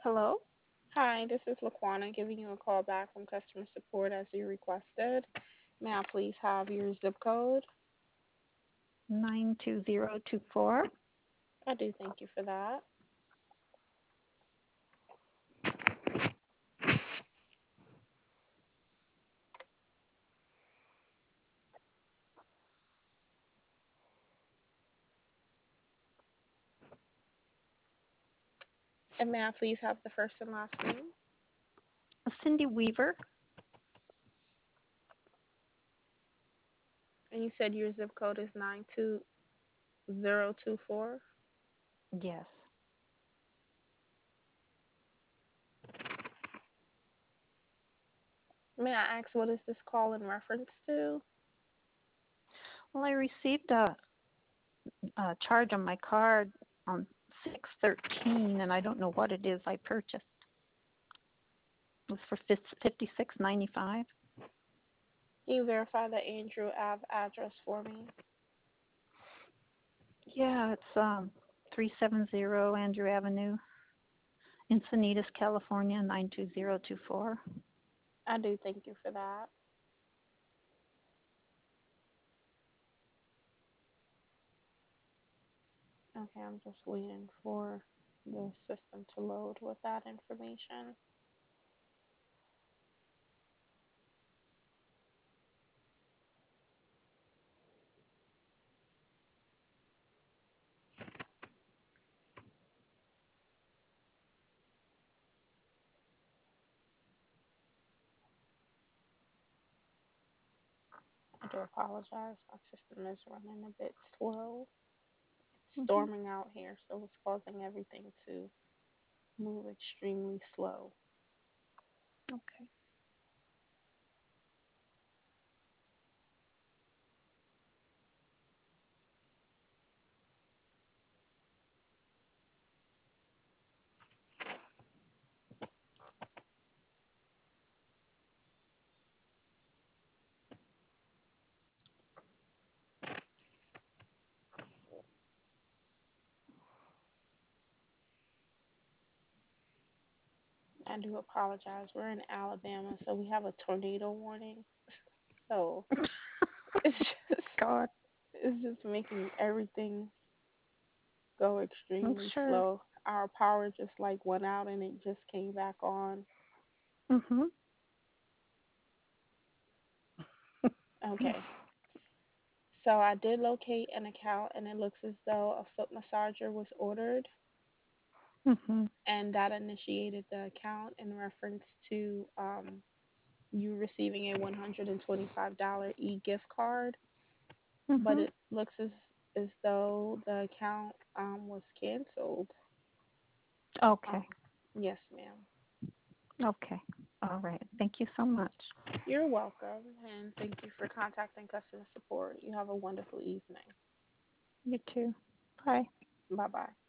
Hello? Hi, this is Laquana giving you a call back from customer support as you requested. May I please have your zip code? 92024. I do thank you for that. And may I please have the first and last name? Cindy Weaver? And you said your zip code is 92024. Yes. May I ask what is this call in reference to? Well, I received a charge on my card on 613, and I don't know what it is I purchased. It was for 56.95. Can you verify the Andrew Ave address for me? Yeah, it's 370 Andrew Avenue, Encinitas, California, 92024. I do thank you for that. Okay, I'm just waiting for the system to load with that information. I do apologize. My system is running a bit slow. It's Mm-hmm. storming out here, so it's causing everything to move extremely slow. Okay. I do apologize. We're in Alabama, so we have a tornado warning. So it's just God, it's just making everything go I'm extremely sure. slow. Our power just like went out and it just came back on. Mm-hmm. Okay. So I did locate an account and it looks as though a foot massager was ordered Mm-hmm. and that initiated the account in reference to you receiving a $125 e-gift card, but Mm-hmm. it looks as though the account was canceled. Okay. Um, yes, ma'am. Okay. All right. Thank you so much. You're welcome, and thank you for contacting customer support. You have a wonderful evening. You too. Bye. Bye bye.